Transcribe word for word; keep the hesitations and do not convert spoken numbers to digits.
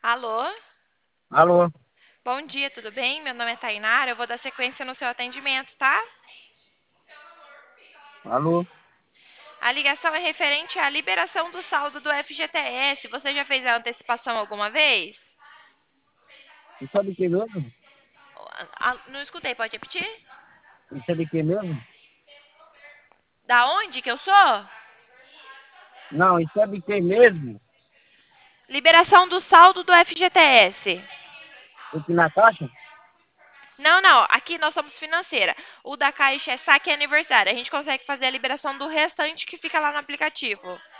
Alô? Alô, Bom dia, tudo bem? Meu nome é Tainara, eu vou dar sequência no seu atendimento, tá? alô. A ligação é referente à liberação do saldo do F G T S. Você já fez a antecipação alguma vez? Isso é de quem mesmo? Ah, não escutei, pode repetir? Isso é de quem mesmo? Da onde que eu sou? Não, isso é de quem mesmo? Liberação do saldo do F G T S. Aqui na caixa? Não, não, aqui nós somos financeira. O da Caixa é saque aniversário. A gente consegue fazer a liberação do restante que fica lá no aplicativo.